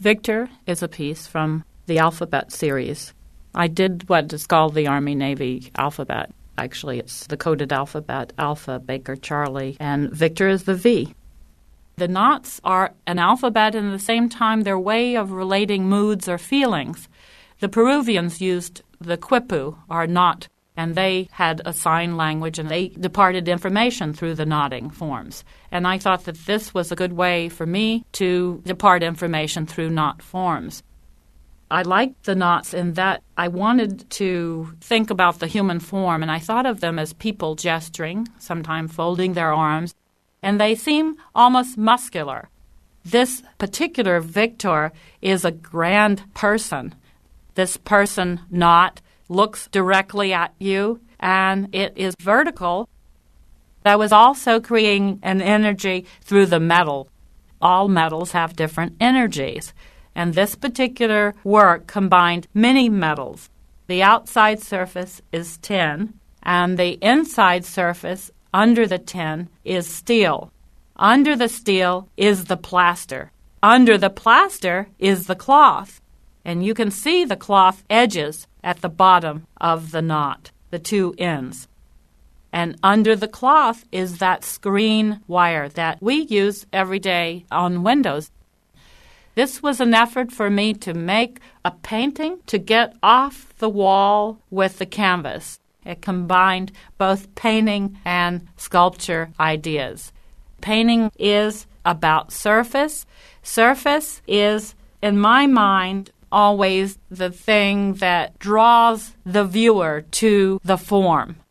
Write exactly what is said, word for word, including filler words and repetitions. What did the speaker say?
Victor is a piece from the alphabet series. I did what is called the Army-Navy alphabet. Actually, it's the coded alphabet, Alpha, Baker, Charlie, and Victor is the V. The knots are an alphabet, and at the same time, their way of relating moods or feelings. The Peruvians used the quipu, or knot, and they had a sign language, and they departed information through the knotting forms. And I thought that this was a good way for me to depart information through knot forms. I liked the knots in that I wanted to think about the human form, and I thought of them as people gesturing, sometimes folding their arms, and they seem almost muscular. This particular Victor is a grand person. This person knot looks directly at you, and it is vertical. I was also creating an energy through the metal. All metals have different energies, and this particular work combined many metals. The outside surface is tin, and the inside surface under the tin is steel. Under the steel is the plaster. Under the plaster is the cloth, and you can see the cloth edges at the bottom of the knot, the two ends. And under the cloth is that screen wire that we use every day on windows. This was an effort for me to make a painting to get off the wall with the canvas. It combined both painting and sculpture ideas. Painting is about surface. Surface is, in my mind, always the thing that draws the viewer to the form.